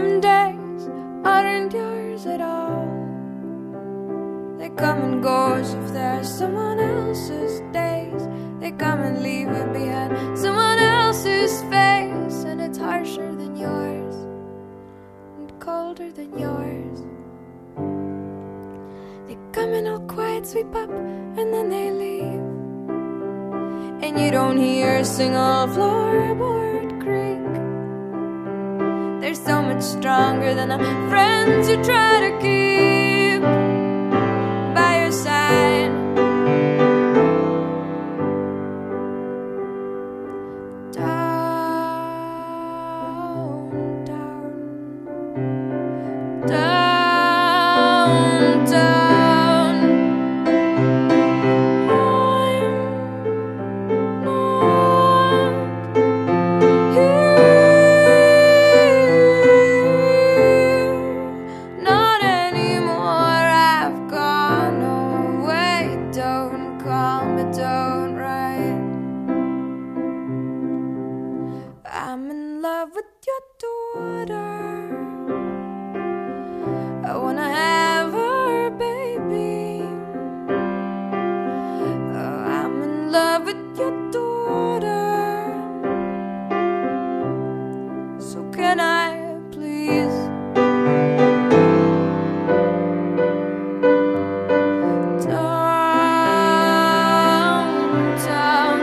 Some days aren't yours at all. They come and go as if they're someone else's days. They come and leave you behind someone else's face, and it's harsher than yours and colder than yours. They come and all quiet, sweep up, and then they leave, and you don't hear a single floorboard creak. They're so much stronger than the friends you try to keep by your side. Down, down, down, down. Not anymore, I've gone away. Don't call me, don't write. I'm in love with your daughter. I wanna have her, baby. Oh, I'm in love with your daughter. So can I please? Down, down,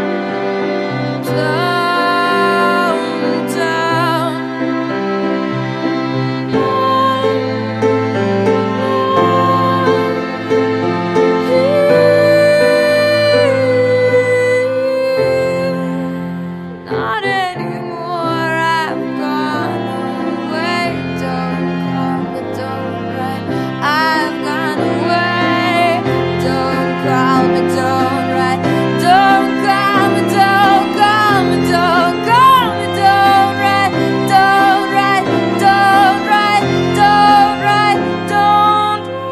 down, down. Not anymore, I've gone away. Don't call me, don't write. I've gone away. Don't call me, don't write. Don't call me, don't call me, don't call me, don't write. Don't write, don't write, don't write, don't write.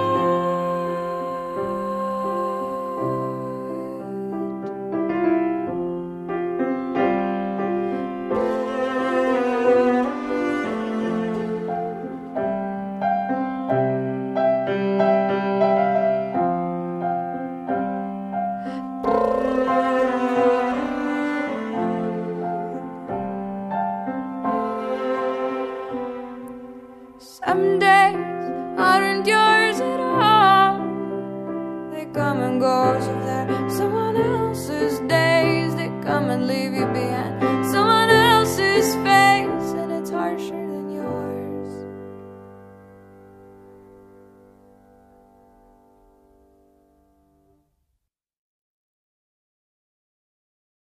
Some days aren't yours at all. They come and go as if they're